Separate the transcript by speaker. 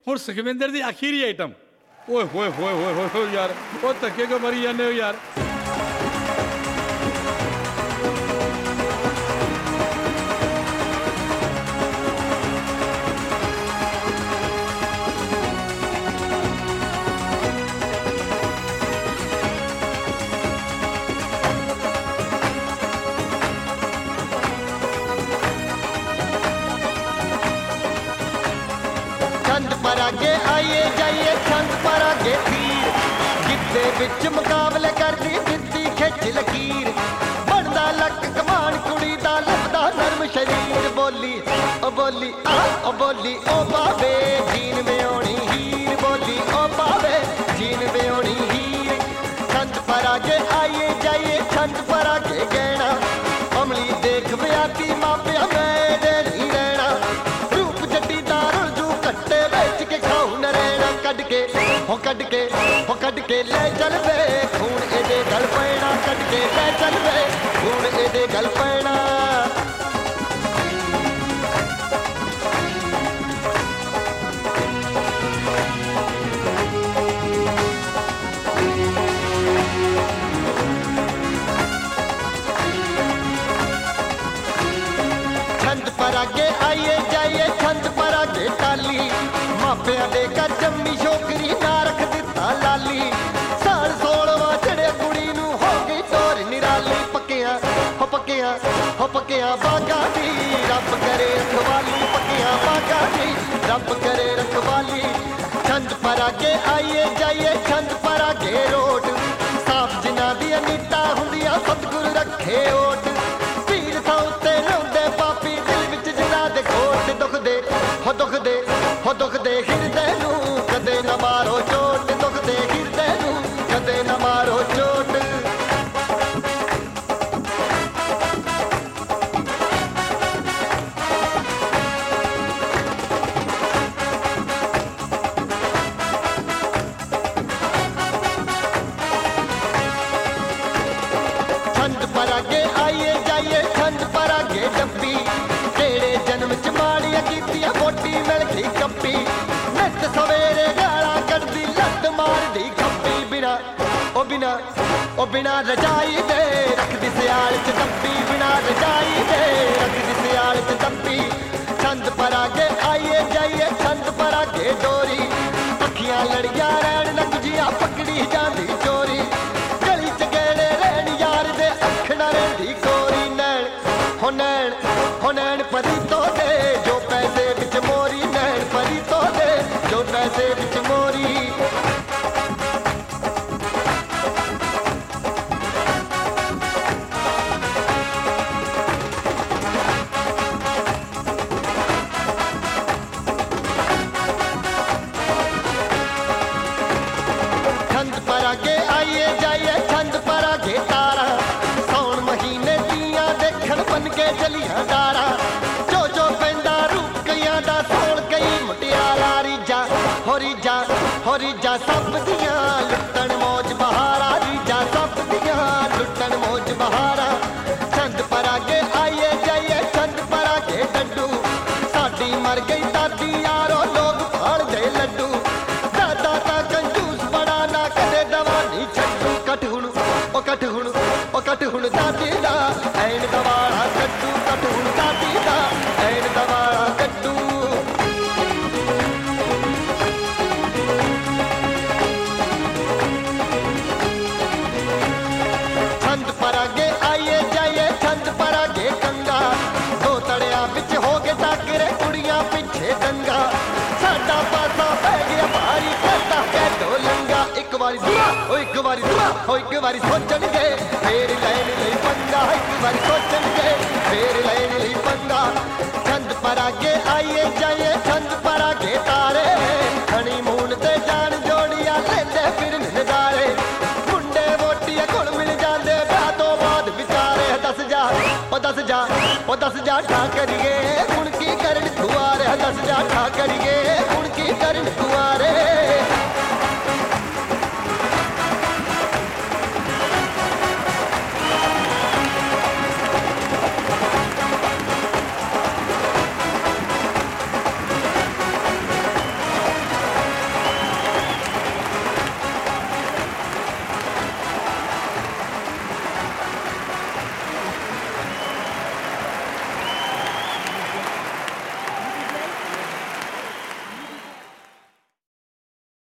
Speaker 1: ਹੁਣ ਸੁਖਵਿੰਦਰ ਦੀ ਆਖਰੀ ਆਈਟਮ। ਓਏ ਹੋਏ ਹੋਏ ਹੋਏ ਹੋਏ ਯਾਰ, ਉਹ ਧੱਕੇ ਕਿਉਂ ਮਰੀ ਜਾਂਦੇ ਹੋ ਯਾਰ।
Speaker 2: आगे आइए जाइए छंद पर आगे तीर जिद्दे विच मुकाबले करदी जिद्दी खिच लकीर बनदा लक कमान कुड़ी दा लभदा नरम शरीर बोली ओ बोली ओ बोली ओ बावे जीन में आनी हीर बोली ओ बावे जीन में आनी हीर छंद पर आगे आइए जाइए छंद पर आगे गहना अमली देख ब्याती मापिया मेरे नहीं रहना रूप जट्टी दारू जू कट्टे कट के ले चल वे खून एदे गल पैना कट के ले चल वे खून एदे गल पैना छंद पर आगे आइए जाइए छंद पर आगे टाली मापिया दे कर जम्मी छोकरी ना रख दिता लाली साल 16वां चढ़े कुड़ी नू हो गई तोर निराली पक्किया हो पक्किया बागा दी रब करे रखवाली पक्किया बागा दी रब करे रखवाली छंद पर आगे आइए जाइए छंद पर आगे रोड साफ जिना दी नीता हुंदिया सतगुर रखे ओट पीर था उत्ते रोंदे पापी दिल विच जिना दे खोट दुख दे हिरदे नू कदे न मारो चोट दुख दे हिरदे नू कदे न मारो चोट छंद पर आगे आइए जाइए छंद पर आगे डब्बी तेरे जन्म च माड़ियां कीतियां मोटी मिल गई कप्पी नच सवेरे गाला कड्डी लत मारदी खप्पी बिना रजाई दे रखदी सियाल च डब्बी बिना रजाई दे रखदी सियाल च डब्बी छंद पर आगे आइए जाइए छंद पर आगे डोरी अखियां लड़िया रैन नंगियां पकड़ी जांदी चोरी गली च गेड़े रैन यार दे अखना रैंदी कोरी नैन परी तो दे जो पैसे विच मोरी नैन परी तो दे जो पैसे विच मोरी छंद पर आगे आइए जाइए छंद पर आगे तारा सौन महीने दियां देखण बन के चलिया दारा जो पैंदा रूप कईयां दा सौन कई मुटियारा हो रीजा सब दियां लुटन मौज बहारा रीजा सब दियां लुटन मौज बहारा छंद पर आगे आइए जाइए छंद पर आगे डड्डू साडी मर गई दादी यारो लोग फाड़ दे लड्डू दादा ता कंजूस बड़ा ना कदे दवानी छड्डू कट हुण दादी दा ऐन दवाड़ा कड्डू कट हुण दादी दा ऐन दवाड़ा कड्डू छंद पर आगे आइए जाइए छंद पर आगे कंगा दो तड़िया विच हो गए टाकरे कुड़ियां पिछे दंगा साडा पासा पै गया भारी करता कै दो लंगा एक बारी दुआ ओ एक बारी सोचणगे फेर लैण लई पंगा एक बारी सोचणगे फेर लैण लई पंगा छंद पर आगे आइए जाइए छंद पर आगे तारे हनीमून ते जान जोड़िया लेंदे फिर नजारे मुंडे वोटिया कोल मिल जांदे ब्याह तो बाद विचारे दस जा ठा करिए हुण की करन दुआरे दस जा ठा करिए